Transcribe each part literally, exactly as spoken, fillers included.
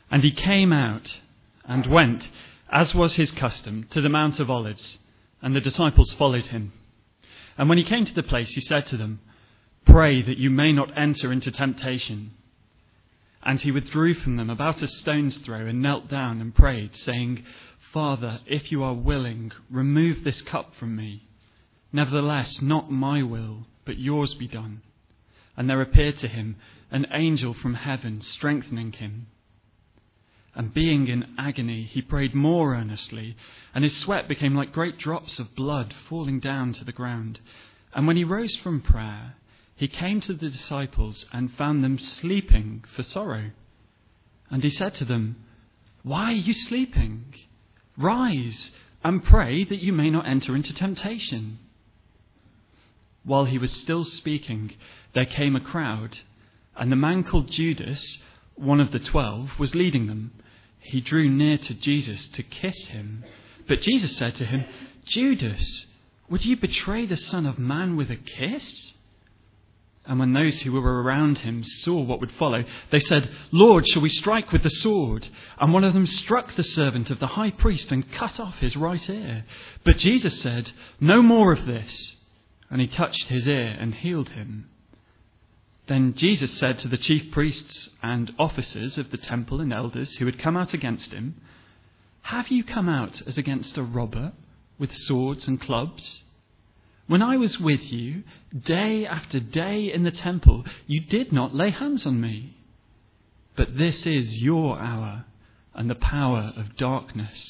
And he came out and went, as was his custom, to the Mount of Olives, and the disciples followed him. And when he came to the place, he said to them, "Pray that you may not enter into temptation." And he withdrew from them about a stone's throw and knelt down and prayed, saying, "Father, if you are willing, remove this cup from me. Nevertheless, not my will, but yours be done." And there appeared to him an angel from heaven, strengthening him. And being in agony, he prayed more earnestly, and his sweat became like great drops of blood falling down to the ground. And when he rose from prayer, he came to the disciples and found them sleeping for sorrow. And he said to them, "Why are you sleeping? Rise and pray that you may not enter into temptation." While he was still speaking, there came a crowd, and the man called Judas, one of the twelve, was leading them. He drew near to Jesus to kiss him. But Jesus said to him, "Judas, would you betray the Son of Man with a kiss?" And when those who were around him saw what would follow, they said, "Lord, shall we strike with the sword?" And one of them struck the servant of the high priest and cut off his right ear. But Jesus said, "No more of this." And he touched his ear and healed him. Then Jesus said to the chief priests and officers of the temple and elders who had come out against him, "Have you come out as against a robber with swords and clubs? When I was with you day after day in the temple, you did not lay hands on me. But this is your hour and the power of darkness."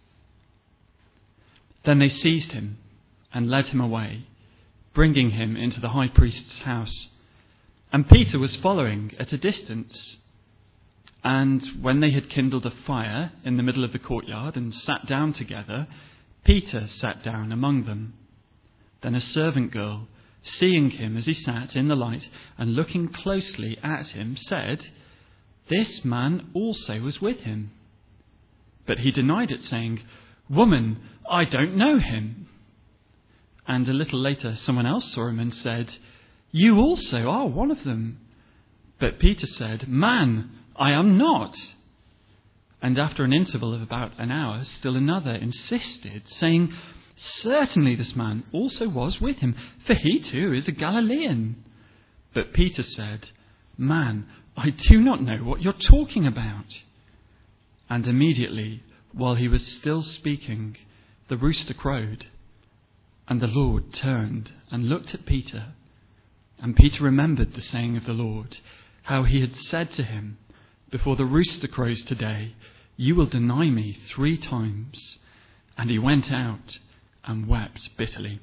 Then they seized him and led him away, bringing him into the high priest's house. And Peter was following at a distance. And when they had kindled a fire in the middle of the courtyard and sat down together, Peter sat down among them. Then a servant girl, seeing him as he sat in the light and looking closely at him, said, "This man also was with him." But he denied it, saying, "Woman, I don't know him." And a little later someone else saw him and said, "You also are one of them." But Peter said, "Man, I am not." And after an interval of about an hour, still another insisted, saying, "Certainly this man also was with him, for he too is a Galilean." But Peter said, "Man, I do not know what you're talking about." And immediately, while he was still speaking, the rooster crowed. And the Lord turned and looked at Peter. And Peter remembered the saying of the Lord, how he had said to him, "Before the rooster crows today, you will deny me three times." And he went out and wept bitterly.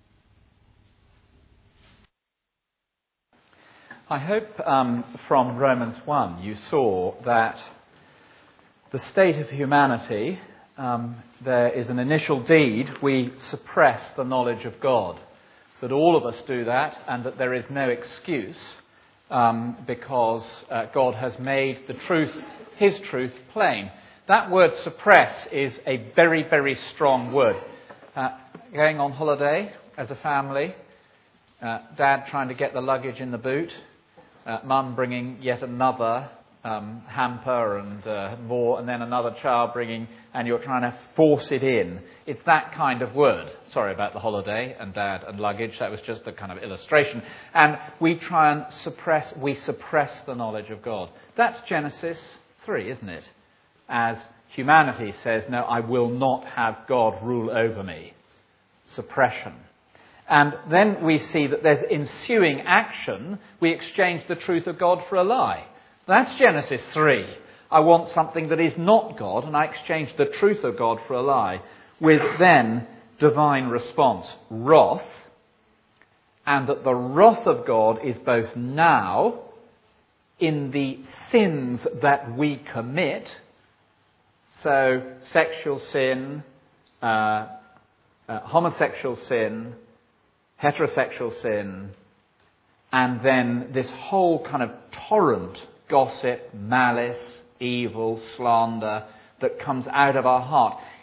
I hope um, from Romans one you saw that the state of humanity, um, there is an initial deed, we suppress the knowledge of God. That all of us do that, and that there is no excuse um, because uh, God has made the truth, his truth, plain. That word suppress is a very, very strong word. Uh, going on holiday as a family, uh, Dad trying to get the luggage in the boot, uh, Mum bringing yet another um, hamper and uh, more, and then another child bringing, and you're trying to force it in. It's that kind of word. Sorry about the holiday and Dad and luggage. That was just a kind of illustration. And we try and suppress, we suppress the knowledge of God. That's Genesis three, isn't it? As humanity says, no, I will not have God rule over me. Suppression. And then we see that there's ensuing action. We exchange the truth of God for a lie. That's Genesis three. I want something that is not God, and I exchange the truth of God for a lie. With then divine response, wrath, and that the wrath of God is both now in the sins that we commit. So sexual sin, uh, uh, homosexual sin, heterosexual sin, and then this whole kind of torrent, gossip, malice, evil, slander that comes out of our heart.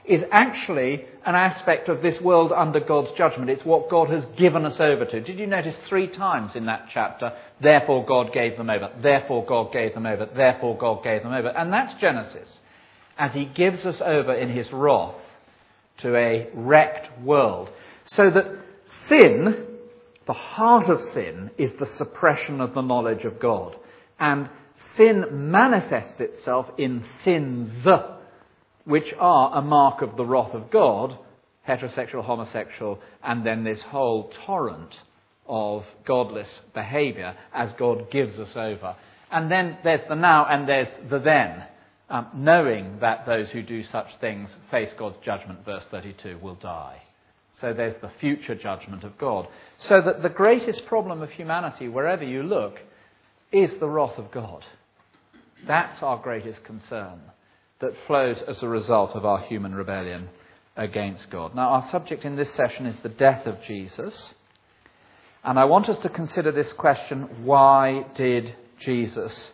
is actually an aspect of this world under God's judgment. It's what God has given us over to. Did you notice three times in that chapter, therefore God gave them over, therefore God gave them over, therefore God gave them over. And that's Genesis, as he gives us over in his wrath to a wrecked world. So that sin, the heart of sin, is the suppression of the knowledge of God. And sin manifests itself in sins, which are a mark of the wrath of God, heterosexual, homosexual, and then this whole torrent of godless behaviour as God gives us over. And then there's the now and there's the then, um, knowing that those who do such things face God's judgment, verse thirty-two, will die. So there's the future judgment of God. So that the greatest problem of humanity, wherever you look, is the wrath of God. That's our greatest concern that flows as a result of our human rebellion against God. Now, our subject in this session is the death of Jesus. And I want us to consider this question: why did Jesus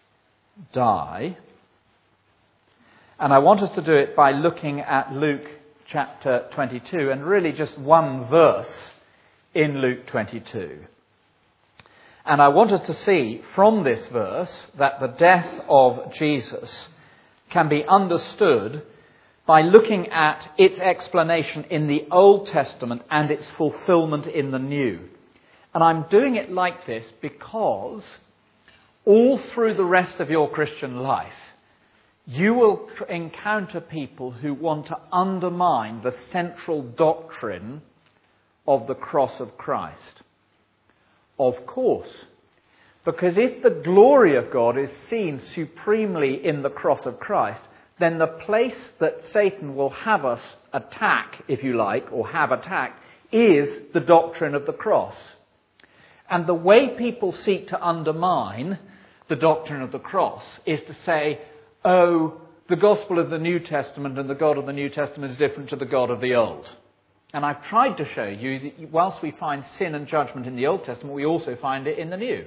die? And I want us to do it by looking at Luke chapter twenty-two, and really just one verse in Luke twenty-two. And I want us to see from this verse that the death of Jesus can be understood by looking at its explanation in the Old Testament and its fulfillment in the New. And I'm doing it like this because all through the rest of your Christian life, you will encounter people who want to undermine the central doctrine of the cross of Christ. Of course, because if the glory of God is seen supremely in the cross of Christ, then the place that Satan will have us attack, if you like, or have attacked, is the doctrine of the cross. And the way people seek to undermine the doctrine of the cross is to say, oh, the gospel of the New Testament and the God of the New Testament is different to the God of the Old. And I've tried to show you that whilst we find sin and judgment in the Old Testament, we also find it in the New.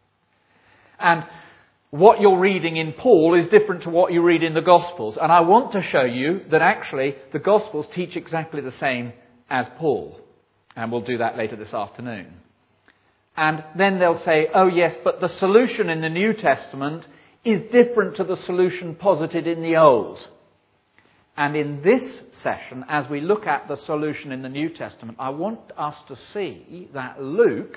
And what you're reading in Paul is different to what you read in the Gospels. And I want to show you that actually the Gospels teach exactly the same as Paul. And we'll do that later this afternoon. And then they'll say, oh yes, but the solution in the New Testament is different to the solution posited in the Old. And in this session, as we look at the solution in the New Testament, I want us to see that Luke,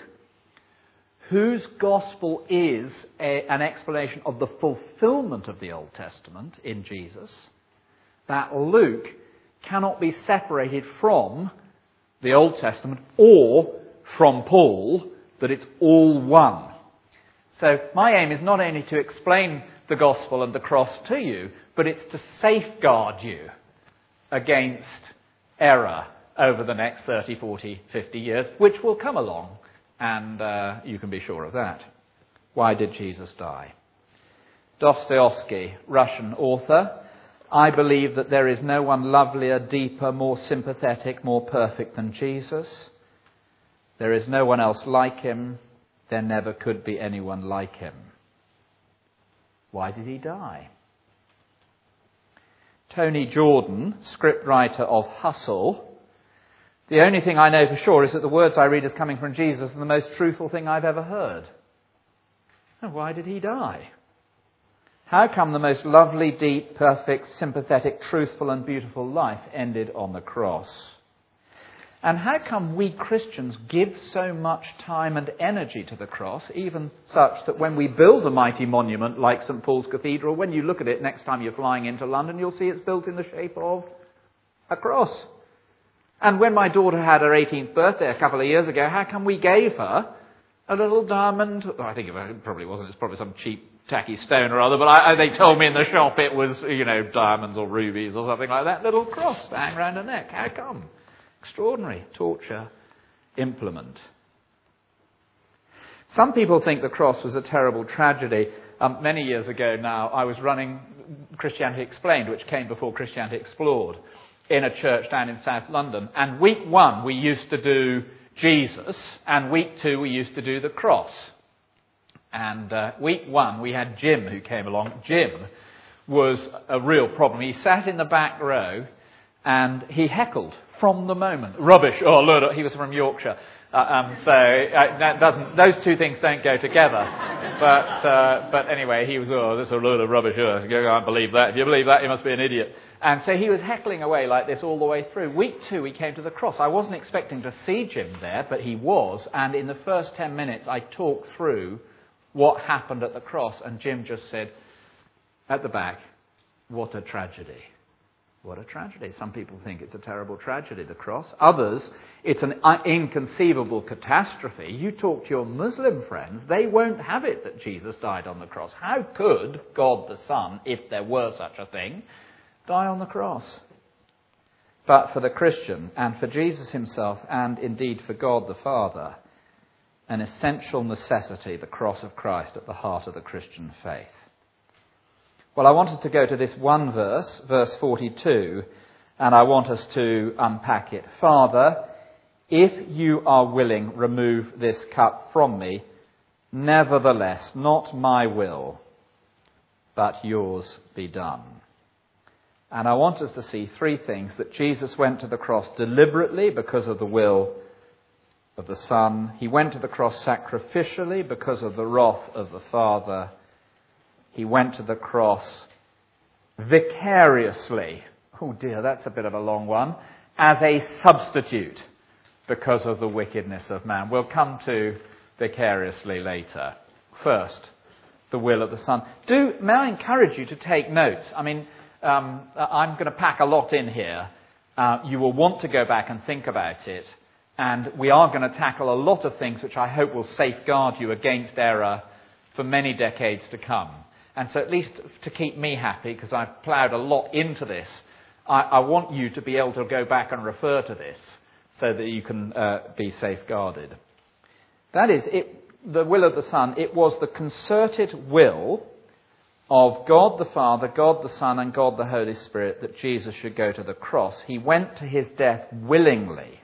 whose gospel is a, an explanation of the fulfillment of the Old Testament in Jesus, that Luke cannot be separated from the Old Testament or from Paul, that it's all one. So my aim is not only to explain the gospel and the cross to you, but it's to safeguard you against error over the next thirty, forty, fifty years, which will come along, and uh, you can be sure of that. Why did Jesus die? Dostoevsky, Russian author. I believe that there is no one lovelier, deeper, more sympathetic, more perfect than Jesus. There is no one else like him. There never could be anyone like him. Why did he die? Tony Jordan, scriptwriter of Hustle. The only thing I know for sure is that the words I read as coming from Jesus are the most truthful thing I've ever heard. And why did he die? How come the most lovely, deep, perfect, sympathetic, truthful and beautiful life ended on the cross? And how come we Christians give so much time and energy to the cross, even such that when we build a mighty monument like St Paul's Cathedral, when you look at it next time you're flying into London, you'll see it's built in the shape of a cross. And when my daughter had her eighteenth birthday a couple of years ago, how come we gave her a little diamond? Oh, I think it probably wasn't. It's probably some cheap, tacky stone or other, but I, they told me in the shop it was, you know, diamonds or rubies or something like that. Little cross hanging around her neck. How come? Extraordinary torture implement. Some people think the cross was a terrible tragedy. Um, many years ago now, I was running Christianity Explained, which came before Christianity Explored, in a church down in South London. And week one, we used to do Jesus, and week two, we used to do the cross. And uh, week one, we had Jim who came along. Jim was a real problem. He sat in the back row, And he heckled from the moment. Rubbish. Oh, Lord, he was from Yorkshire. Uh, um, so uh, that doesn't, those two things don't go together. But uh, but anyway, he was, oh, this is a load of rubbish. Oh, I can't believe that. If you believe that, you must be an idiot. And so he was heckling away like this all the way through. Week two, he came to the cross. I wasn't expecting to see Jim there, but he was. And in the first ten minutes, I talked through what happened at the cross. And Jim just said, at the back, what a tragedy. What a tragedy. Some people think it's a terrible tragedy, the cross. Others, it's an inconceivable catastrophe. You talk to your Muslim friends, they won't have it that Jesus died on the cross. How could God the Son, if there were such a thing, die on the cross? But for the Christian, and for Jesus himself, and indeed for God the Father, an essential necessity, the cross of Christ at the heart of the Christian faith. Well, I want us to go to this one verse, verse forty-two, and I want us to unpack it. Father, if you are willing, remove this cup from me. Nevertheless, not my will, but yours be done. And I want us to see three things: that Jesus went to the cross deliberately because of the will of the Son. He went to the cross sacrificially because of the wrath of the Father. He went to the cross vicariously. Oh dear, that's a bit of a long one. As a substitute because of the wickedness of man. We'll come to vicariously later. First, the will of the Son. Do, may I encourage you to take notes? I mean, um, I'm going to pack a lot in here. Uh, you will want to go back and think about it. And we are going to tackle a lot of things which I hope will safeguard you against error for many decades to come. And so at least to keep me happy, because I've ploughed a lot into this, I, I want you to be able to go back and refer to this so that you can uh, be safeguarded. That is, it, the will of the Son, it was the concerted will of God the Father, God the Son, and God the Holy Spirit that Jesus should go to the cross. He went to his death willingly.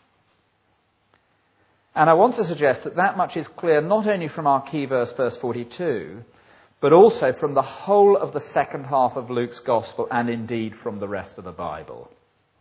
And I want to suggest that that much is clear not only from our key verse, verse forty-two, but also from the whole of the second half of Luke's Gospel, and indeed from the rest of the Bible.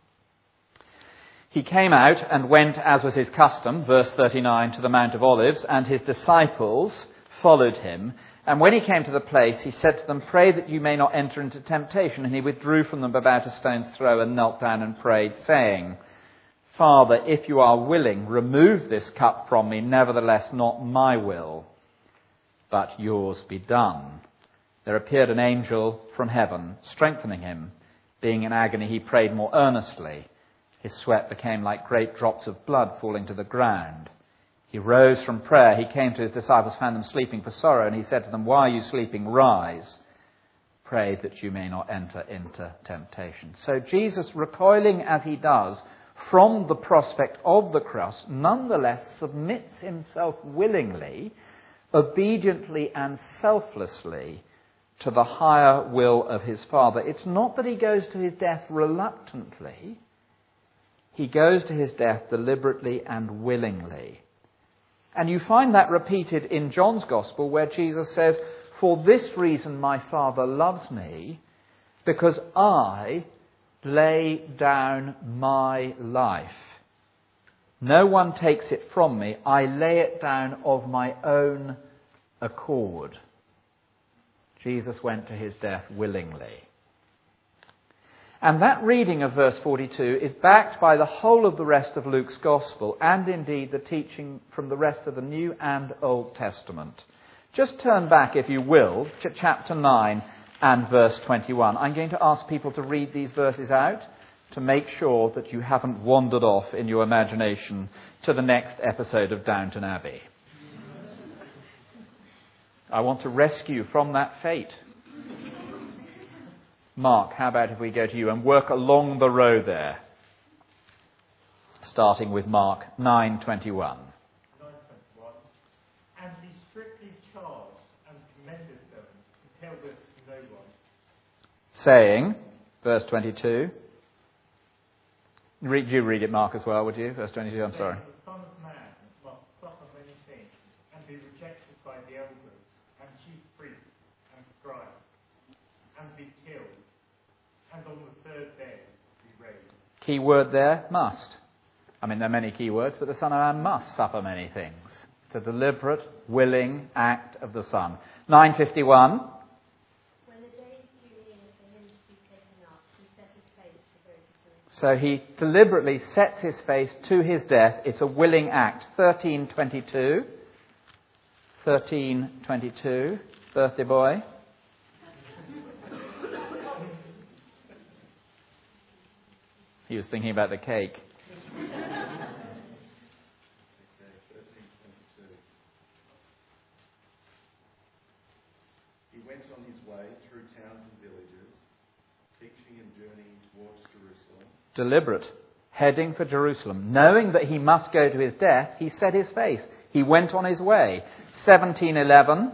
He came out and went, as was his custom, verse thirty-nine, to the Mount of Olives, and his disciples followed him. And when he came to the place, he said to them, "Pray that you may not enter into temptation." And he withdrew from them about a stone's throw and knelt down and prayed, saying, "Father, if you are willing, remove this cup from me. Nevertheless, not my will, but yours be done." There appeared an angel from heaven, strengthening him. Being in agony, he prayed more earnestly. His sweat became like great drops of blood falling to the ground. He rose from prayer. He came to his disciples, found them sleeping for sorrow, and he said to them, "Why are you sleeping? Rise. Pray that you may not enter into temptation." So Jesus, recoiling as he does from the prospect of the cross, nonetheless submits himself willingly, obediently and selflessly to the higher will of his Father. It's not that he goes to his death reluctantly. He goes to his death deliberately and willingly. And you find that repeated in John's Gospel, where Jesus says, "For this reason my Father loves me, because I lay down my life. No one takes it from me. I lay it down of my own accord." Jesus went to his death willingly. And that reading of verse forty-two is backed by the whole of the rest of Luke's Gospel, and indeed the teaching from the rest of the New and Old Testament. Just turn back, if you will, to chapter nine and verse twenty-one. I'm going to ask people to read these verses out to make sure that you haven't wandered off in your imagination to the next episode of Downton Abbey. I want to rescue you from that fate. Mark, how about if we go to you and work along the row there, starting with Mark nine twenty-one. nine twenty-one. And he strictly charged and commended them to tell this to no one. Saying, verse twenty-two. Read, you read it, Mark, as well, would you? Verse twenty-two, I'm sorry. The Son of Man must suffer many things and be rejected by the elders and chief priests and scribes and be killed, and on the third day be raised. Key word there, must. I mean, there are many key words, but the Son of Man must suffer many things. It's a deliberate, willing act of the Son. nine fifty-one. When the days drew near for him to be taken up, he set his face to go to Jerusalem. So he deliberately sets his face to his death. It's a willing act. thirteen twenty-two. thirteen twenty-two. Birthday boy. He was thinking about the cake. He went on his way through towns and villages, teaching and journeying towards Jerusalem. Deliberate, heading for Jerusalem. Knowing that he must go to his death, he set his face. He went on his way. seventeen eleven.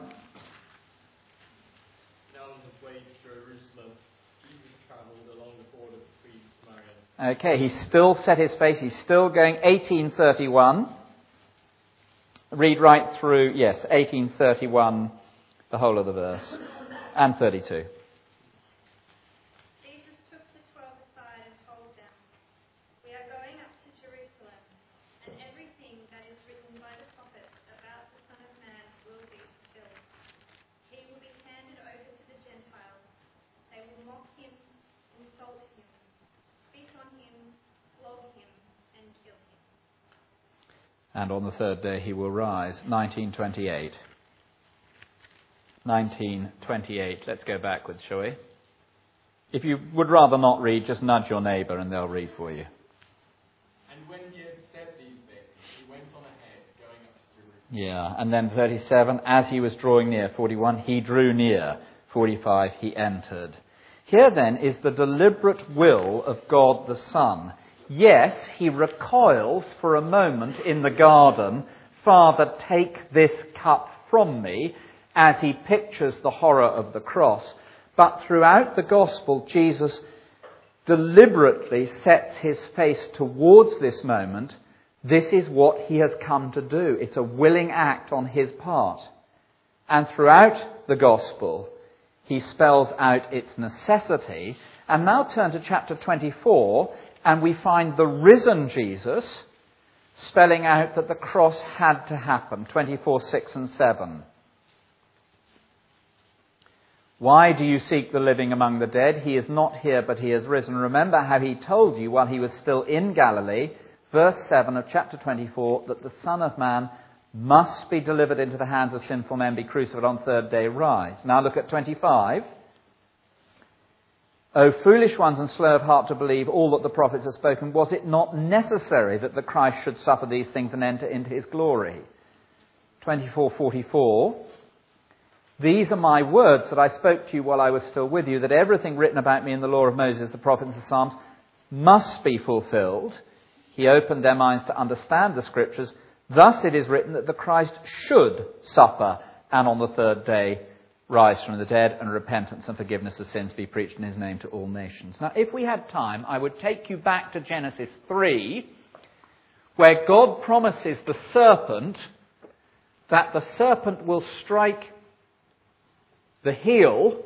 Now on his way to Jerusalem, Jesus travelled along the border between Samaria. Okay, he still set his face. He's still going. eighteen thirty-one. Read right through, yes, eighteen thirty-one, the whole of the verse, and thirty-two. Jesus took the twelve aside and told them, "We are going up to Jerusalem, and everything that is written by the prophets about the Son of Man will be fulfilled. He will be handed over to the Gentiles. They will mock him, insult him, spit on him, flog him, and kill him. And on the third day he will rise. nineteen twenty-eight. nineteen twenty-eight. Let's go backwards, shall we? If you would rather not read, just nudge your neighbour and they'll read for you. And when he had said these things, he went on ahead, going up to Jerusalem. Yeah, and then thirty-seven, as he was drawing near. forty-one, he drew near. forty-five, he entered. Here then is the deliberate will of God the Son. Yes, he recoils for a moment in the garden, "Father, take this cup from me," as he pictures the horror of the cross. But throughout the gospel, Jesus deliberately sets his face towards this moment. This is what he has come to do. It's a willing act on his part. And throughout the gospel, he spells out its necessity. And now turn to chapter twenty-four, and we find the risen Jesus spelling out that the cross had to happen. twenty-four, six and seven. "Why do you seek the living among the dead? He is not here, but he is risen. Remember how he told you while he was still in Galilee," verse seven of chapter twenty-four, "that the Son of Man must be delivered into the hands of sinful men, be crucified on the third day, rise." Now look at twenty-five. "O foolish ones and slow of heart to believe all that the prophets have spoken, was it not necessary that the Christ should suffer these things and enter into his glory?" twenty-four forty-four. "These are my words that I spoke to you while I was still with you, that everything written about me in the law of Moses, the prophets and the Psalms must be fulfilled." He opened their minds to understand the scriptures. "Thus it is written that the Christ should suffer and on the third day rise from the dead, and repentance and forgiveness of sins be preached in his name to all nations." Now, if we had time, I would take you back to Genesis three, where God promises the serpent that the serpent will strike the heel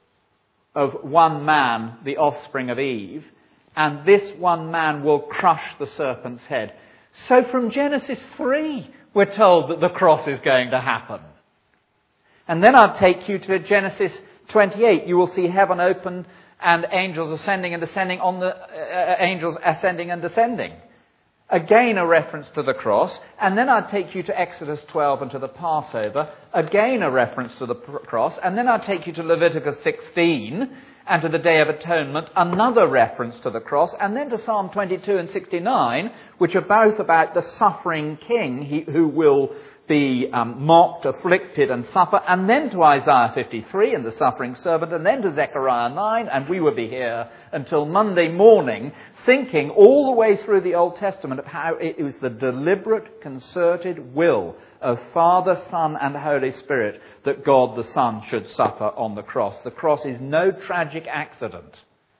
of one man, the offspring of Eve, and this one man will crush the serpent's head. So from Genesis three, we're told that the cross is going to happen. And then I'll take you to Genesis twenty-eight. You will see heaven open and angels ascending and descending on the uh, angels ascending and descending. Again, a reference to the cross. And then I'll take you to Exodus twelve and to the Passover. Again, a reference to the cross. And then I'll take you to Leviticus sixteen and to the Day of Atonement. Another reference to the cross. And then to Psalm twenty-two and sixty-nine, which are both about the suffering king he, who will be um, mocked, afflicted and suffer. And then to Isaiah fifty-three and the suffering servant. And then to Zechariah nine. And we will be here until Monday morning, thinking all the way through the Old Testament of how it was the deliberate, concerted will of Father, Son and Holy Spirit that God the Son should suffer on the cross. The cross is no tragic accident.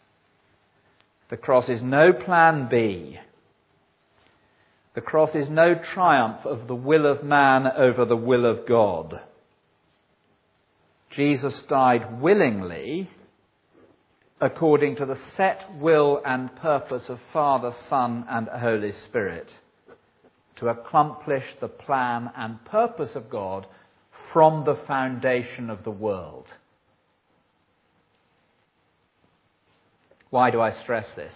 The cross is no plan B. The cross is no triumph of the will of man over the will of God. Jesus died willingly according to the set will and purpose of Father, Son, and Holy Spirit, to accomplish the plan and purpose of God from the foundation of the world. Why do I stress this?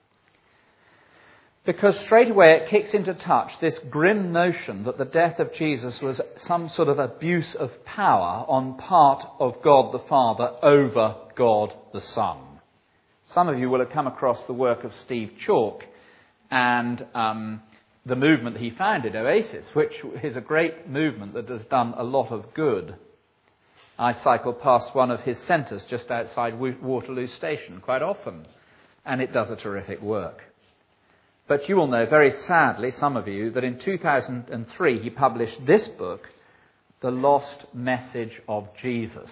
Because straight away it kicks into touch this grim notion that the death of Jesus was some sort of abuse of power on part of God the Father over God the Son. Some of you will have come across the work of Steve Chalke and um, the movement that he founded, Oasis, which is a great movement that has done a lot of good. I cycle past one of his centres just outside Waterloo Station quite often, and it does a terrific work. But you will know very sadly, some of you, that in two thousand three he published this book, The Lost Message of Jesus.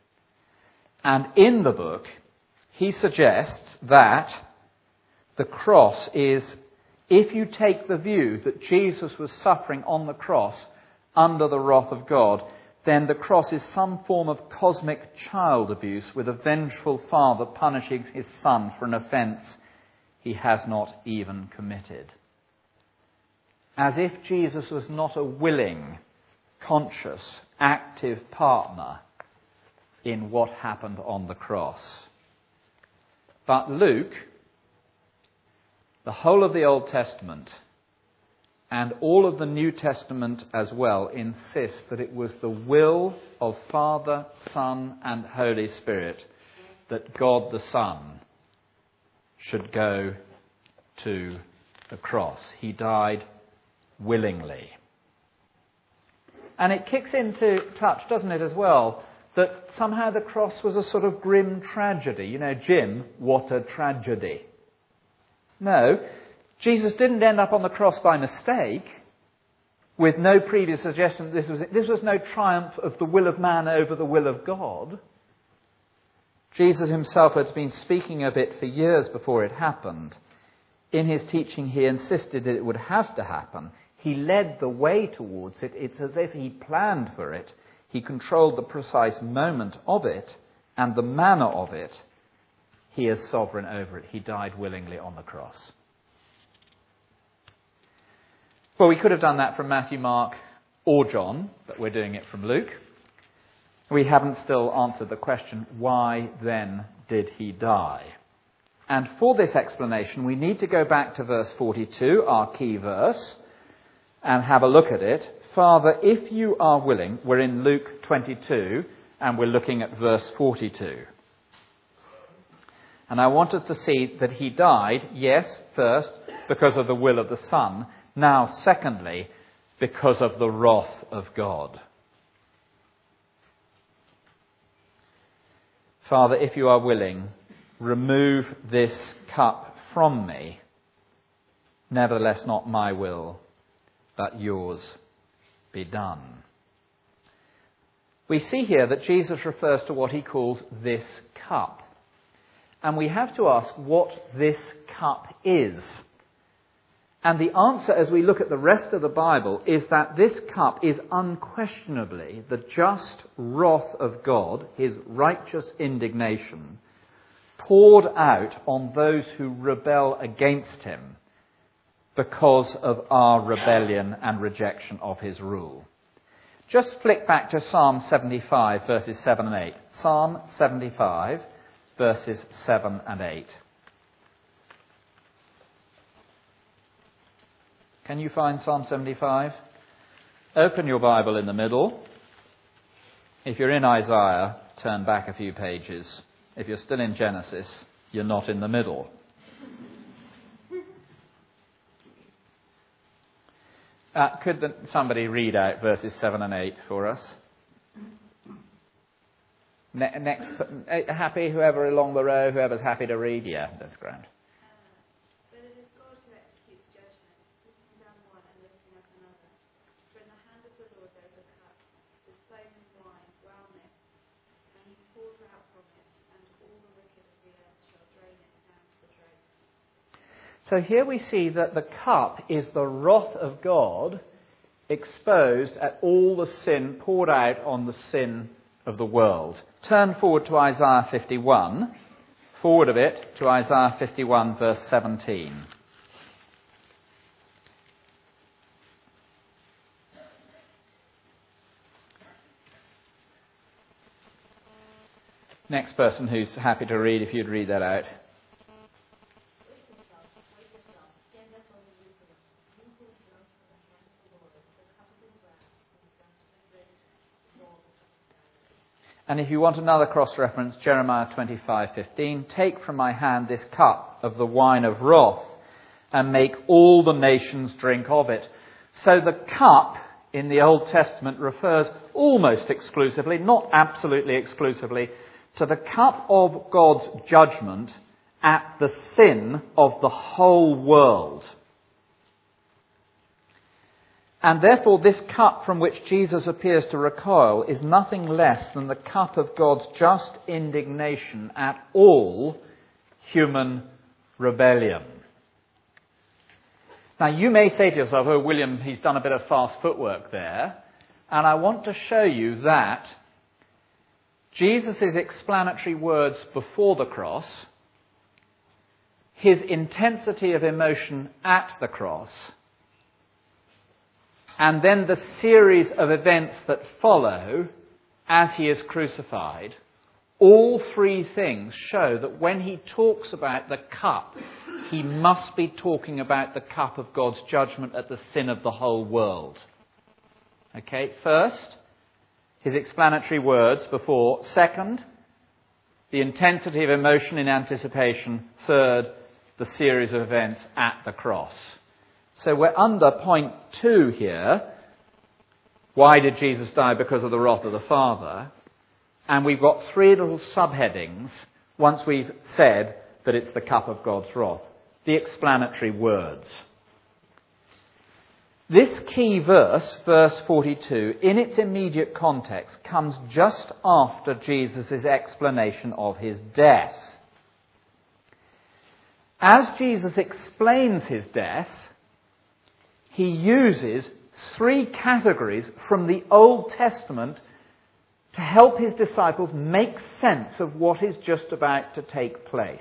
And in the book, he suggests that the cross is, if you take the view that Jesus was suffering on the cross under the wrath of God, then the cross is some form of cosmic child abuse with a vengeful father punishing his son for an offence he has not even committed. As if Jesus was not a willing, conscious, active partner in what happened on the cross. But Luke, the whole of the Old Testament, and all of the New Testament as well, insist that it was the will of Father, Son, and Holy Spirit that God the Son should go to the cross. He died willingly. And it kicks into touch, doesn't it, as well, that somehow the cross was a sort of grim tragedy. You know, Jim, what a tragedy. No, Jesus didn't end up on the cross by mistake, with no previous suggestion that this was it. This was no triumph of the will of man over the will of God. Jesus himself had been speaking of it for years before it happened. In his teaching, he insisted that it would have to happen. He led the way towards it. It's as if he planned for it. He controlled the precise moment of it and the manner of it. He is sovereign over it. He died willingly on the cross. Well, we could have done that from Matthew, Mark, or John, but we're doing it from Luke. We haven't still answered the question, why then did he die? And for this explanation, we need to go back to verse forty-two, our key verse, and have a look at it. Father, if you are willing, we're in Luke twenty-two, and we're looking at verse forty-two. And I wanted to see that he died, yes, first, because of the will of the Son. Now, secondly, because of the wrath of God. Father, if you are willing, remove this cup from me. Nevertheless, not my will, but yours be done. We see here that Jesus refers to what he calls this cup. And we have to ask what this cup is. And the answer, as we look at the rest of the Bible, is that this cup is unquestionably the just wrath of God, his righteous indignation, poured out on those who rebel against him because of our rebellion and rejection of his rule. Just flick back to Psalm seventy-five, verses seven and eight. Psalm seventy-five, verses seven and eight. Can you find Psalm seventy-five? Open your Bible in the middle. If you're in Isaiah, turn back a few pages. If you're still in Genesis, you're not in the middle. Uh, could somebody read out verses seven and eight for us? Ne- next, uh, happy, whoever along the row, whoever's happy to read, yeah, that's grand. So here we see that the cup is the wrath of God exposed at all the sin poured out on the sin of the world. Turn forward to Isaiah fifty-one forward a bit to Isaiah fifty-one, verse seventeen. Next person who's happy to read, if you'd read that out. And if you want another cross-reference, Jeremiah twenty-five fifteen, take from my hand this cup of the wine of wrath and make all the nations drink of it. So the cup in the Old Testament refers almost exclusively, not absolutely exclusively, to the cup of God's judgment at the sin of the whole world. And therefore this cup from which Jesus appears to recoil is nothing less than the cup of God's just indignation at all human rebellion. Now you may say to yourself, oh William, he's done a bit of fast footwork there. And I want to show you that Jesus' explanatory words before the cross, his intensity of emotion at the cross, and then the series of events that follow as he is crucified, all three things show that when he talks about the cup, he must be talking about the cup of God's judgment at the sin of the whole world. Okay, first, his explanatory words before. Second, the intensity of emotion in anticipation. Third, the series of events at the cross. So we're under point two here. Why did Jesus die? Because of the wrath of the Father. And we've got three little subheadings once we've said that it's the cup of God's wrath. The explanatory words. This key verse, verse forty-two, in its immediate context, comes just after Jesus' explanation of his death. As Jesus explains his death, he uses three categories from the Old Testament to help his disciples make sense of what is just about to take place.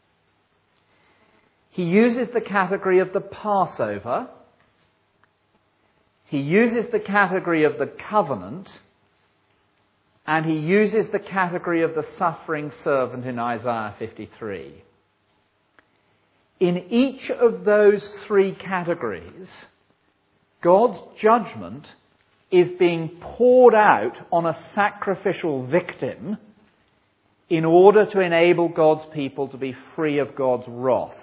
He uses the category of the Passover. He uses the category of the covenant, and he uses the category of the suffering servant in Isaiah fifty-three. In each of those three categories, God's judgment is being poured out on a sacrificial victim in order to enable God's people to be free of God's wrath.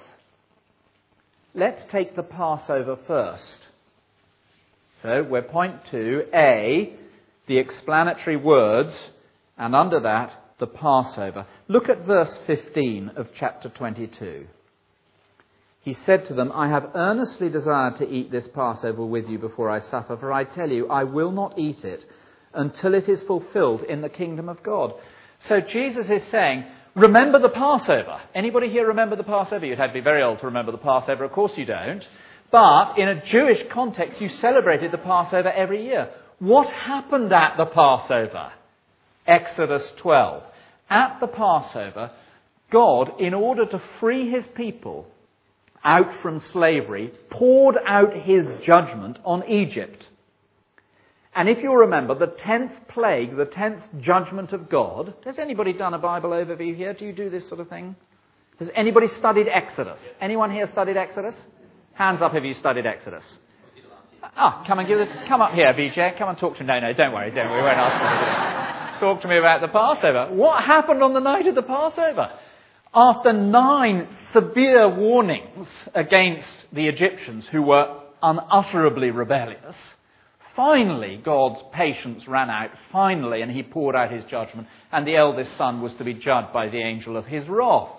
Let's take the Passover first. So we're point two, A, the explanatory words, and under that, the Passover. Look at verse fifteen of chapter twenty-two. He said to them, I have earnestly desired to eat this Passover with you before I suffer, for I tell you, I will not eat it until it is fulfilled in the kingdom of God. So Jesus is saying, remember the Passover. Anybody here remember the Passover? You'd have to be very old to remember the Passover. Of course you don't. But in a Jewish context, you celebrated the Passover every year. What happened at the Passover? Exodus twelve. At the Passover, God, in order to free his people out from slavery, poured out his judgment on Egypt. And if you remember, the tenth plague, the tenth judgment of God... Has anybody done a Bible overview here? Do you do this sort of thing? Has anybody studied Exodus? Anyone here studied Exodus? Hands up if you studied Exodus. Ah, come and give it. Come up here, V J. Come and talk to me. No, no, don't worry, don't worry. We won't ask you. Talk to me about the Passover. What happened on the night of the Passover? After nine severe warnings against the Egyptians, who were unutterably rebellious, finally God's patience ran out, finally, and he poured out his judgment, and the eldest son was to be judged by the angel of his wrath.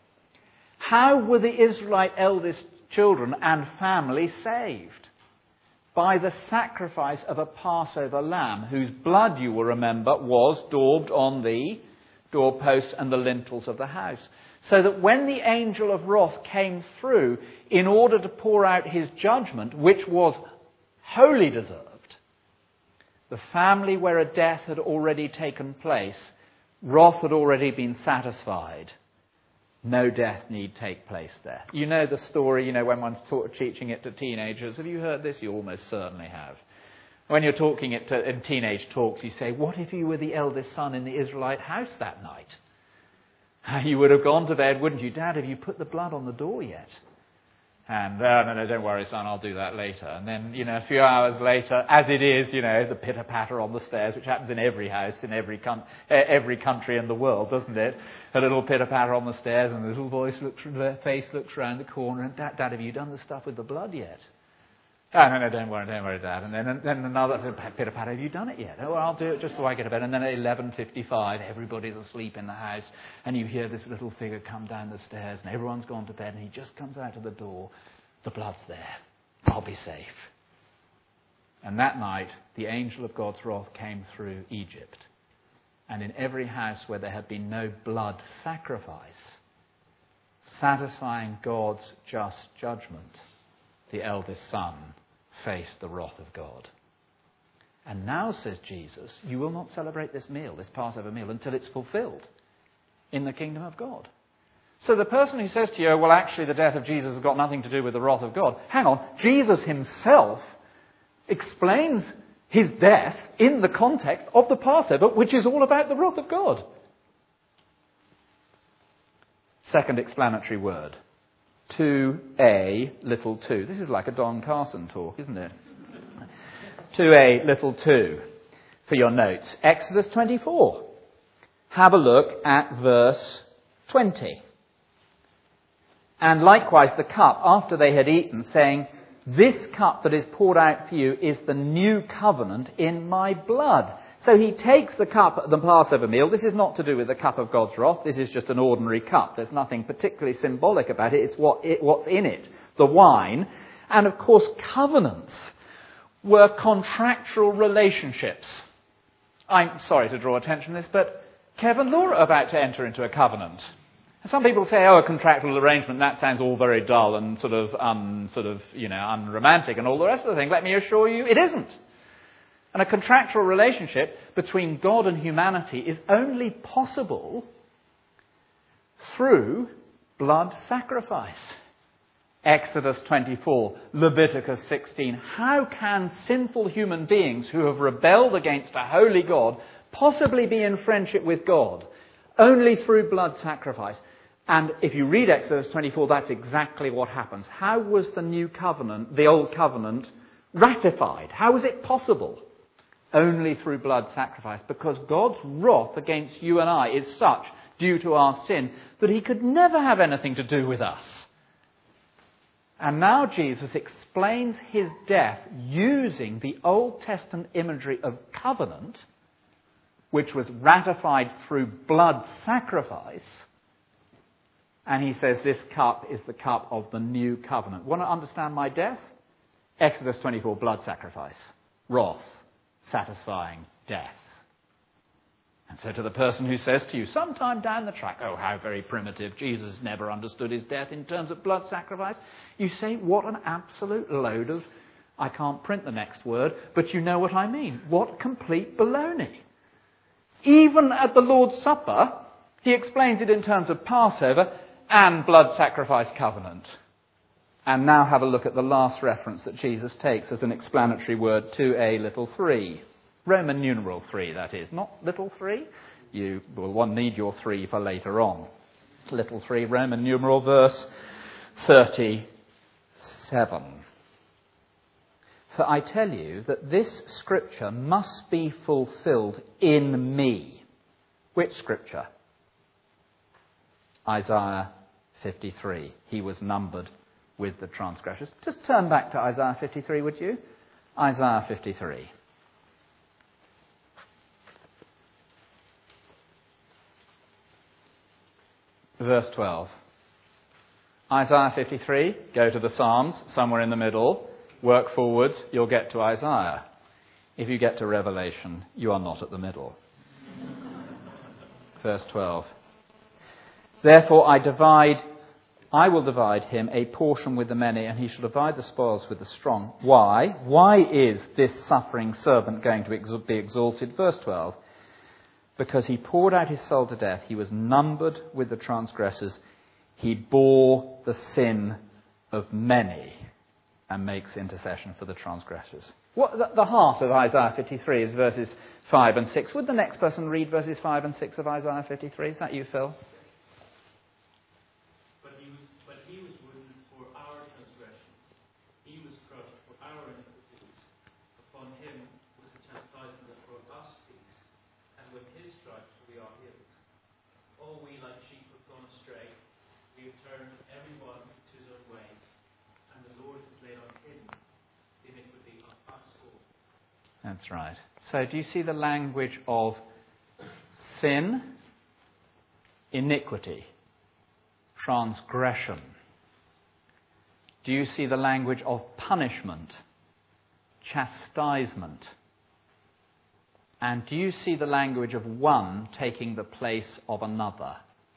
How were the Israelite eldest children and family saved? By the sacrifice of a Passover lamb, whose blood, you will remember, was daubed on the doorposts and the lintels of the house. So that when the angel of wrath came through in order to pour out his judgment, which was wholly deserved, the family where a death had already taken place, wrath had already been satisfied. no death need take place there. You know the story, you know, when one's taught, teaching it to teenagers. Have you heard this? You almost certainly have. When you're talking it to, in teenage talks, you say, what if you were the eldest son in the Israelite house that night? You would have gone to bed, wouldn't you? Dad, have you put the blood on the door yet? And, oh, no, no, don't worry, son, I'll do that later. And then, you know, a few hours later, as it is, you know, the pitter-patter on the stairs, which happens in every house, in every con- every country in the world, doesn't it? A little pitter-patter on the stairs, and the little voice looks, the face looks round the corner, and, Dad, Dad, have you done the stuff with the blood yet? Oh, no, no, don't worry, don't worry, Dad. And then, and then another pitter-patter, have you done it yet? Oh, well, I'll do it just before I get to bed. And then at eleven fifty-five, everybody's asleep in the house, and you hear this little figure come down the stairs, and everyone's gone to bed, and he just comes out of the door. The blood's there. I'll be safe. And that night, the angel of God's wrath came through Egypt. And in every house where there had been no blood sacrifice, satisfying God's just judgment, the eldest son faced the wrath of God. And now, says Jesus, you will not celebrate this meal, this Passover meal, until it's fulfilled in the kingdom of God. So the person who says to you, well, actually the death of Jesus has got nothing to do with the wrath of God. Hang on, Jesus himself explains his death in the context of the Passover, which is all about the wrath of God. Second explanatory word. two A, little two. This is like a Don Carson talk, isn't it? two A, little two. For your notes. Exodus twenty-four. Have a look at verse twenty. And likewise the cup, after they had eaten, saying, this cup that is poured out for you is the new covenant in my blood. So he takes the cup at the Passover meal. This is not to do with the cup of God's wrath. This is just an ordinary cup. There's nothing particularly symbolic about it. It's what it, what's in it, the wine. And of course, covenants were contractual relationships. I'm sorry to draw attention to this, but Kev and Laura are about to enter into a covenant. Some people say, oh, a contractual arrangement, that sounds all very dull and sort of, um, sort of, you know, unromantic and all the rest of the thing. Let me assure you, it isn't. And a contractual relationship between God and humanity is only possible through blood sacrifice. Exodus twenty-four, Leviticus sixteen. How can sinful human beings who have rebelled against a holy God possibly be in friendship with God? Only through blood sacrifice. And if you read Exodus twenty-four, that's exactly what happens. How was the new covenant, the old covenant, ratified? How was it possible? Only through blood sacrifice. Because God's wrath against you and I is such, due to our sin, that he could never have anything to do with us. And now Jesus explains his death using the Old Testament imagery of covenant, which was ratified through blood sacrifice. And he says this cup is the cup of the new covenant. Want to understand my death? Exodus twenty-four, blood sacrifice. Wrath, satisfying death. And so to the person who says to you, sometime down the track, oh, how very primitive, Jesus never understood his death in terms of blood sacrifice. You say, what an absolute load of, I can't print the next word, but you know what I mean. What complete baloney. Even at the Lord's Supper, he explains it in terms of Passover and blood sacrifice covenant. And now have a look at the last reference that Jesus takes as an explanatory word, two A, little three. Roman numeral three, that is. Not little three. You will one need your three for later on. Little three, Roman numeral verse thirty-seven. For I tell you that this scripture must be fulfilled in me. Which scripture? Isaiah fifty-three. He was numbered with the transgressors. Just turn back to Isaiah fifty-three, would you? Isaiah fifty-three. Verse twelve. Isaiah fifty-three, go to the Psalms, somewhere in the middle, work forwards, you'll get to Isaiah. If you get to Revelation, you are not at the middle. Verse twelve. Therefore I divide, I will divide him a portion with the many, and he shall divide the spoils with the strong. Why? Why is this suffering servant going to be exalted? Verse twelve. Because he poured out his soul to death, he was numbered with the transgressors, he bore the sin of many and makes intercession for the transgressors. What, the, the heart of Isaiah fifty-three is verses five and six. Would the next person read verses five and six of Isaiah fifty-three? Is that you, Phil? But he was, but he was wounded for our transgressions. He was crushed for our iniquities. Upon him was the chastisement for us peace, and with his stripes we are healed. All we like sheep have gone astray. We have turned every one to his own way, and the Lord has laid on him the iniquity of us all. That's right. So do you see the language of sin, iniquity, transgression? Do you see the language of punishment, chastisement? And do you see the language of one taking the place of another?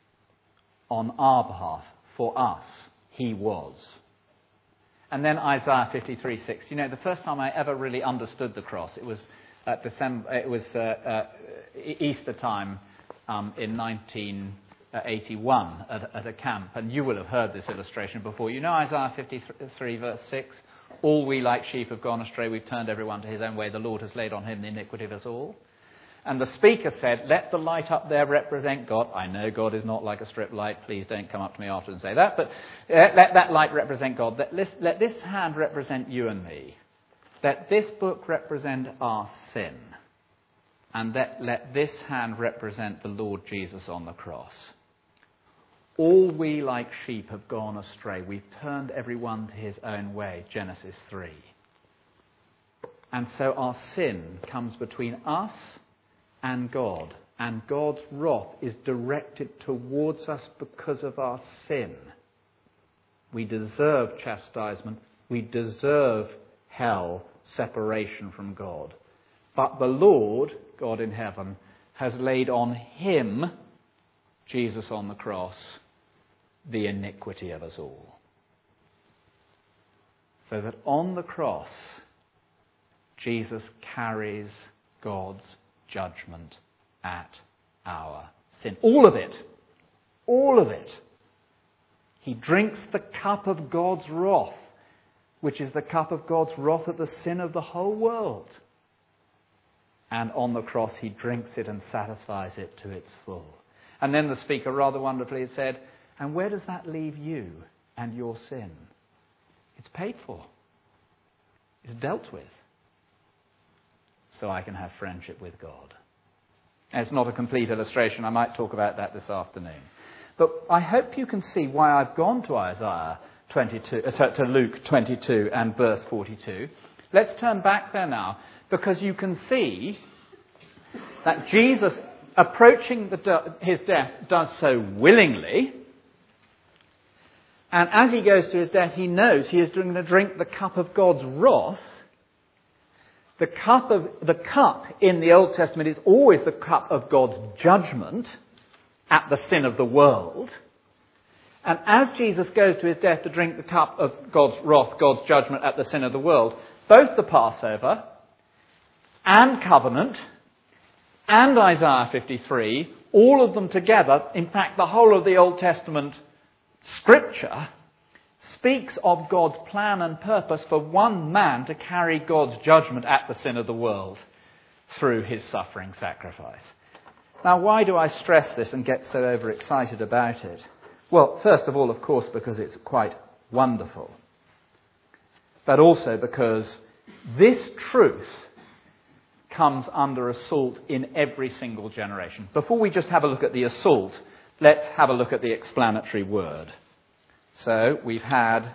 On our behalf, for us, he was. And then Isaiah fifty-three six. You know, the first time I ever really understood the cross, it was at December. It was uh, uh, Easter time um, in nineteen eighty-one at, at a camp, and you will have heard this illustration before. You know Isaiah fifty-three verse six. All we like sheep have gone astray. We've turned everyone to his own way. The Lord has laid on him the iniquity of us all. And the speaker said, let the light up there represent God. I know God is not like a strip light. Please don't come up to me after and say that. But uh, let that light represent God. Let this, let this hand represent you and me. Let this book represent our sin. And let, let this hand represent the Lord Jesus on the cross. All we like sheep have gone astray. We've turned everyone to his own way. Genesis three. And so our sin comes between us and God, and God's wrath is directed towards us because of our sin. We deserve chastisement, we deserve hell, separation from God. But the Lord, God in heaven, has laid on him, Jesus on the cross, the iniquity of us all. So that on the cross, Jesus carries God's judgment at our sin. All of it. All of it. He drinks the cup of God's wrath, which is the cup of God's wrath at the sin of the whole world. And on the cross he drinks it and satisfies it to its full. And then the speaker rather wonderfully said, and where does that leave you and your sin? It's paid for. It's dealt with. So I can have friendship with God. And it's not a complete illustration. I might talk about that this afternoon. But I hope you can see why I've gone to Isaiah twenty-two, uh, to Luke twenty-two and verse forty-two. Let's turn back there now, because you can see that Jesus, approaching the, his death, does so willingly. And as he goes to his death, he knows he is going to drink the cup of God's wrath. The cup of the cup in the Old Testament is always the cup of God's judgment at the sin of the world. And as Jesus goes to his death to drink the cup of God's wrath, God's judgment at the sin of the world, both the Passover and covenant and Isaiah fifty-three, all of them together, in fact the whole of the Old Testament scripture, speaks of God's plan and purpose for one man to carry God's judgment at the sin of the world through his suffering sacrifice. Now, why do I stress this and get so overexcited about it? Well, first of all, of course, because it's quite wonderful. But also because this truth comes under assault in every single generation. Before we just have a look at the assault, let's have a look at the explanatory word. So we've had,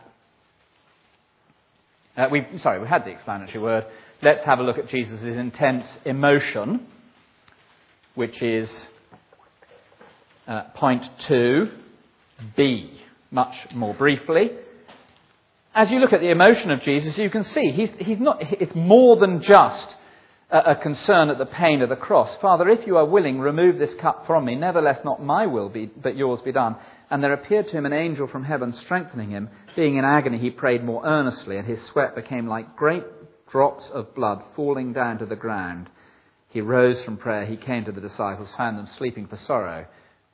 uh, we sorry, we had the explanatory word. Let's have a look at Jesus' intense emotion, which is uh, point two B. Much more briefly, as you look at the emotion of Jesus, you can see he's he's not. It's more than just a, a concern at the pain of the cross. Father, if you are willing, remove this cup from me. Nevertheless, not my will be, but yours be done. And there appeared to him an angel from heaven strengthening him. Being in agony, he prayed more earnestly, and his sweat became like great drops of blood falling down to the ground. He rose from prayer. He came to the disciples, found them sleeping for sorrow.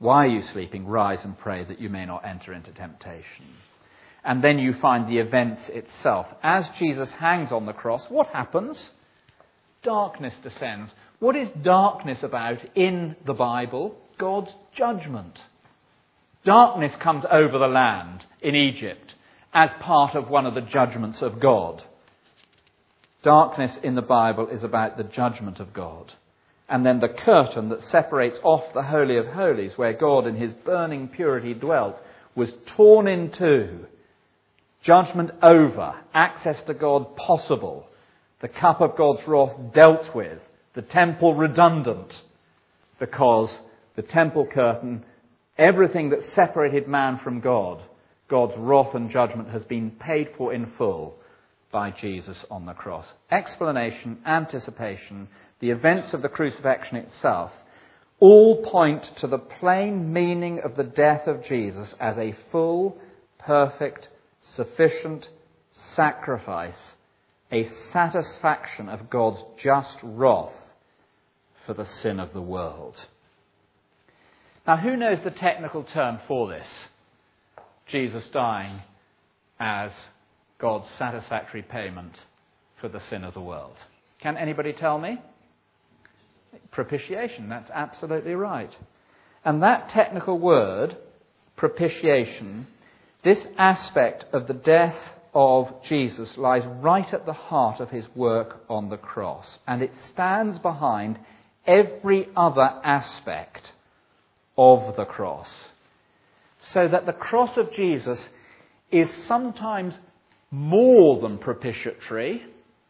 Why are you sleeping? Rise and pray that you may not enter into temptation. And then you find the event itself. As Jesus hangs on the cross, what happens? Darkness descends. What is darkness about in the Bible? God's judgment. Darkness comes over the land in Egypt as part of one of the judgments of God. Darkness in the Bible is about the judgment of God. And then the curtain that separates off the Holy of Holies, where God in his burning purity dwelt, was torn in two. Judgment over. Access to God possible. The cup of God's wrath dealt with. The temple redundant. Because the temple curtain, everything that separated man from God, God's wrath and judgment has been paid for in full by Jesus on the cross. Explanation, anticipation, the events of the crucifixion itself, all point to the plain meaning of the death of Jesus as a full, perfect, sufficient sacrifice, a satisfaction of God's just wrath for the sin of the world. Now, who knows the technical term for this? Jesus dying as God's satisfactory payment for the sin of the world. Can anybody tell me? Propitiation, that's absolutely right. And that technical word, propitiation, this aspect of the death of Jesus lies right at the heart of his work on the cross. And it stands behind every other aspect of the cross. So that the cross of Jesus is sometimes more than propitiatory,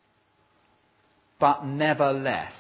but never less.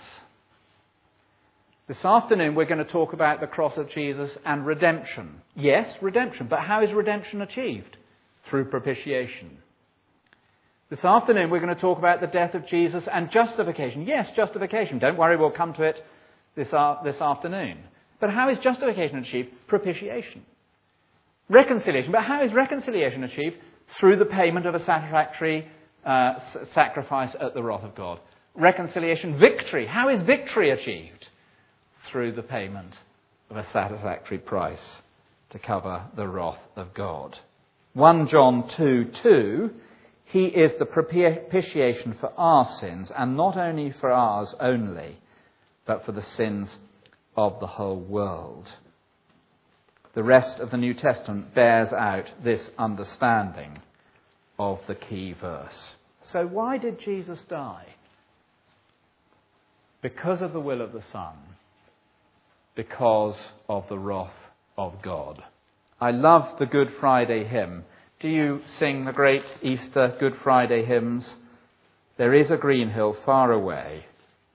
This afternoon we're going to talk about the cross of Jesus and redemption. Yes, redemption. But how is redemption achieved? Through propitiation. This afternoon we're going to talk about the death of Jesus and justification. Yes, justification. Don't worry, we'll come to it this, uh, this afternoon. But how is justification achieved? Propitiation. Reconciliation. But how is reconciliation achieved? Through the payment of a satisfactory uh, sacrifice at the wrath of God. Reconciliation. Victory. How is victory achieved? Through the payment of a satisfactory price to cover the wrath of God. First John two two, he is the propitiation for our sins, and not only for ours only, but for the sins of the whole world. The rest of the New Testament bears out this understanding of the key verse. So why did Jesus die? Because of the will of the Son. Because of the wrath of God. I love the Good Friday hymn. Do you sing the great Easter Good Friday hymns? There is a green hill far away.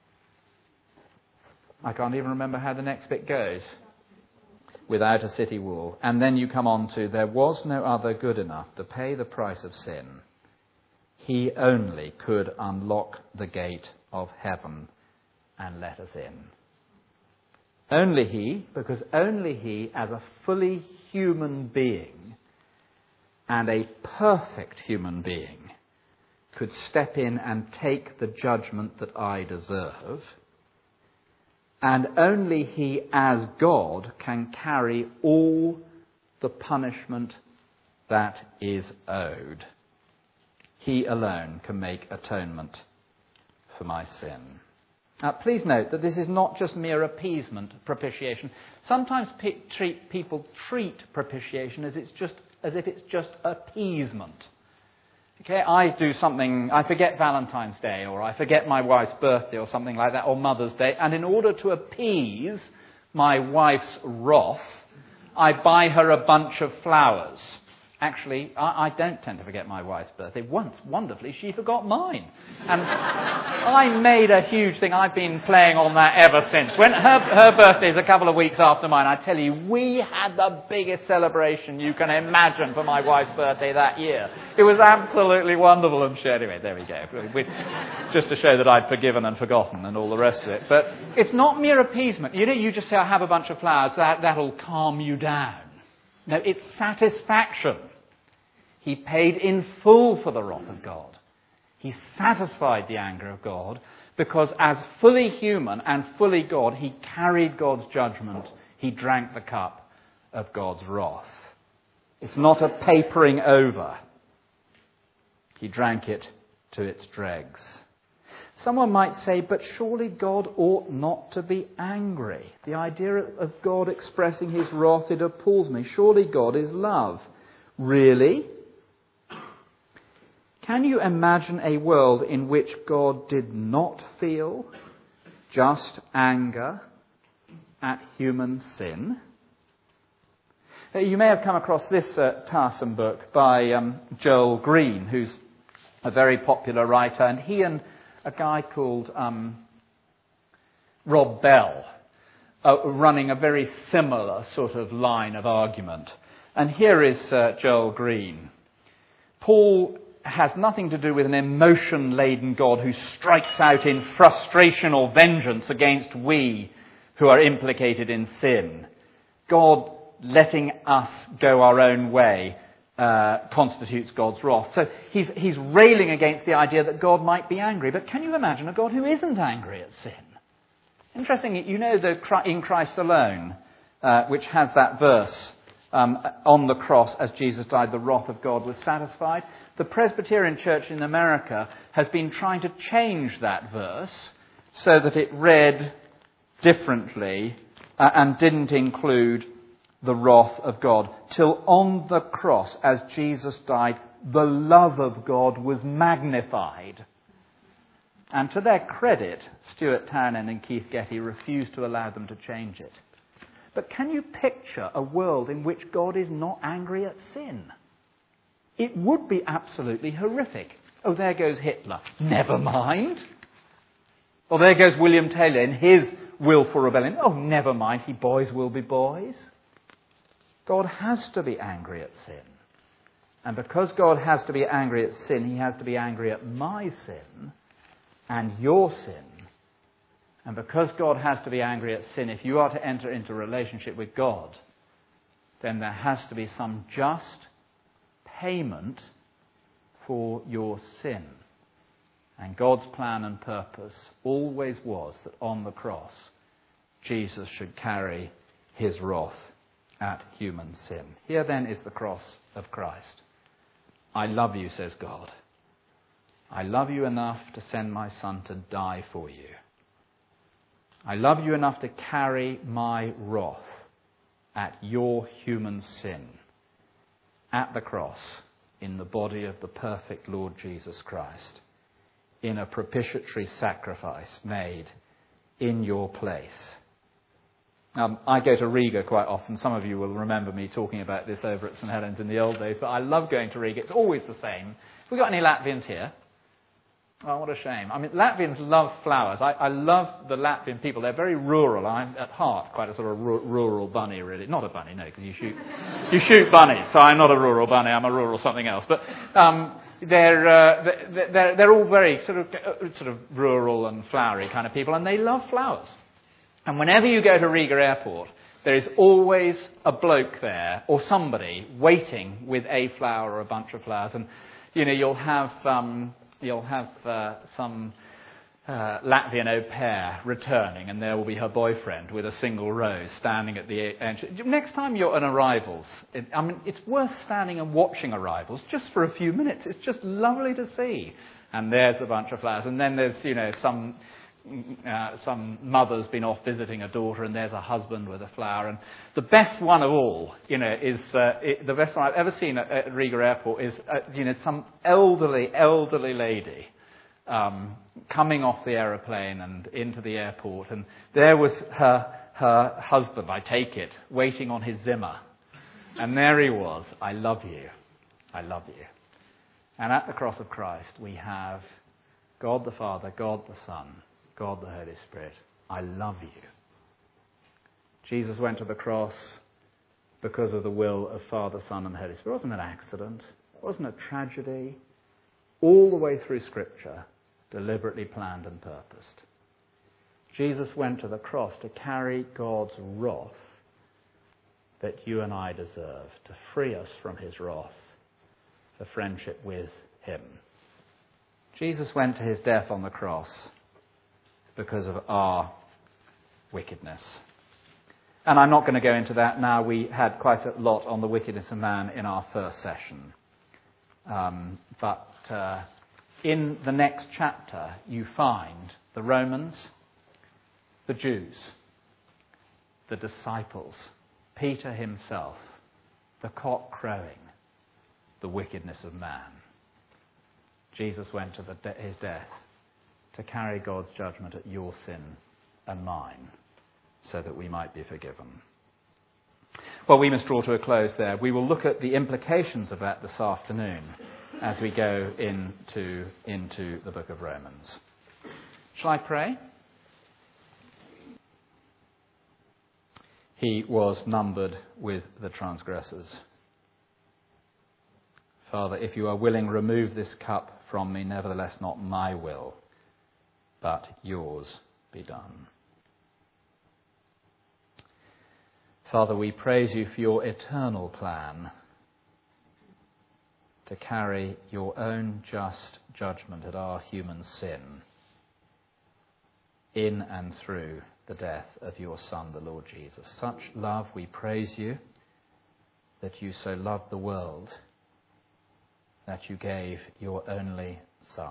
I can't even remember how the next bit goes. Without a city wall. And then you come on to, there was no other good enough to pay the price of sin. He only could unlock the gate of heaven and let us in. Only he, because only he, as a fully human being and a perfect human being, could step in and take the judgment that I deserve. And only he, as God, can carry all the punishment that is owed. He alone can make atonement for my sin. Now, please note that this is not just mere appeasement, propitiation. Sometimes pe- treat, people treat propitiation as it's just as if it's just appeasement. Okay, I do something, I forget Valentine's Day, or I forget my wife's birthday, or something like that, or Mother's Day, and in order to appease my wife's wrath, I buy her a bunch of flowers. Actually, I, I don't tend to forget my wife's birthday. Once, wonderfully, she forgot mine. And I made a huge thing. I've been playing on that ever since. When her, her birthday is a couple of weeks after mine, I tell you, we had the biggest celebration you can imagine for my wife's birthday that year. It was absolutely wonderful. And sure, anyway, there we go. We, just to show that I'd forgiven and forgotten and all the rest of it. But it's not mere appeasement. You know, you just say, I have a bunch of flowers, that, that'll calm you down. No, it's satisfaction. He paid in full for the wrath of God. He satisfied the anger of God because as fully human and fully God, he carried God's judgment. He drank the cup of God's wrath. It's not a papering over. He drank it to its dregs. Someone might say, but surely God ought not to be angry. The idea of God expressing his wrath, it appalls me. Surely God is love. Really? Can you imagine a world in which God did not feel just anger at human sin? You may have come across this uh, tiresome book by um, Joel Green, who's a very popular writer, and he and a guy called um, Rob Bell are running a very similar sort of line of argument. And here is uh, Joel Green. Paul has nothing to do with an emotion-laden God who strikes out in frustration or vengeance against we who are implicated in sin. God letting us go our own way uh, constitutes God's wrath. So he's, he's railing against the idea that God might be angry. But can you imagine a God who isn't angry at sin? Interestingly, you know the In Christ Alone, uh, which has that verse, um, on the cross as Jesus died, the wrath of God was satisfied. The Presbyterian Church in America has been trying to change that verse so that it read differently uh, and didn't include the wrath of God. Till on the cross, as Jesus died, the love of God was magnified. And to their credit, Stuart Townend and Keith Getty refused to allow them to change it. But can you picture a world in which God is not angry at sin? It would be absolutely horrific. Oh, there goes Hitler. Never mind. Or there goes William Taylor in his willful rebellion. Oh, never mind. He boys will be boys. God has to be angry at sin. And because God has to be angry at sin, he has to be angry at my sin and your sin. And because God has to be angry at sin, if you are to enter into a relationship with God, then there has to be some just payment for your sin. And God's plan and purpose always was that on the cross, Jesus should carry his wrath at human sin. Here then is the cross of Christ. I love you, says God. I love you enough to send my Son to die for you. I love you enough to carry my wrath at your human sin at the cross in the body of the perfect Lord Jesus Christ, in a propitiatory sacrifice made in your place. Um, I go to Riga quite often. Some of you will remember me talking about this over at St Helens in the old days, but I love going to Riga. It's always the same. Have we got any Latvians here? Oh, what a shame. I mean, Latvians love flowers. I, I love the Latvian people. They're very rural. I'm, at heart, quite a sort of r- rural bunny, really. Not a bunny, no, because you shoot, you shoot bunnies, so I'm not a rural bunny. I'm a rural something else. But um, they're, uh, they're, they're all very sort of, uh, sort of rural and flowery kind of people, and they love flowers. And whenever you go to Riga Airport, there is always a bloke there, or somebody, waiting with a flower or a bunch of flowers. And, you know, you'll have... Um, You'll have uh, some uh, Latvian au pair returning, and there will be her boyfriend with a single rose standing at the entrance. Next time you're on arrivals, it, I mean, it's worth standing and watching arrivals just for a few minutes. It's just lovely to see. And there's a bunch of flowers. And then there's, you know, some uh, some mother's been off visiting a daughter, and there's a husband with a flower. And the best one of all, you know, is uh, it, the best one I've ever seen at, at Riga Airport is, uh, you know, some elderly, elderly lady um, coming off the aeroplane and into the airport, and there was her her husband, I take it, waiting on his Zimmer, and there he was. I love you, I love you. And at the cross of Christ, we have God the Father, God the Son, God the Holy Spirit. I love you. Jesus went to the cross because of the will of Father, Son, and Holy Spirit. It wasn't an accident. It wasn't a tragedy. All the way through Scripture, deliberately planned and purposed. Jesus went to the cross to carry God's wrath that you and I deserve, to free us from his wrath, for friendship with him. Jesus went to his death on the cross because of our wickedness. And I'm not going to go into that now. We had quite a lot on the wickedness of man in our first session. Um, but uh, in the next chapter, you find the Romans, the Jews, the disciples, Peter himself, the cock crowing, the wickedness of man. Jesus went to the de- his death to carry God's judgment at your sin and mine, so that we might be forgiven. Well, we must draw to a close there. We will look at the implications of that this afternoon as we go into, into the book of Romans. Shall I pray? He was numbered with the transgressors. Father, if you are willing, remove this cup from me, nevertheless not my will, but yours be done. Father, we praise you for your eternal plan to carry your own just judgment at our human sin in and through the death of your Son, the Lord Jesus. Such love, we praise you, that you so loved the world that you gave your only Son.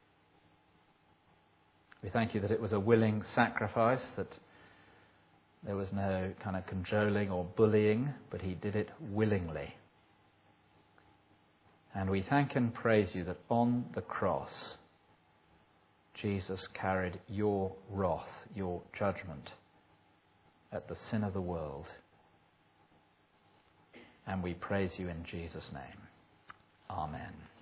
We thank you that it was a willing sacrifice, that there was no kind of cajoling or bullying, but he did it willingly. And we thank and praise you that on the cross, Jesus carried your wrath, your judgment at the sin of the world. And we praise you in Jesus' name. Amen.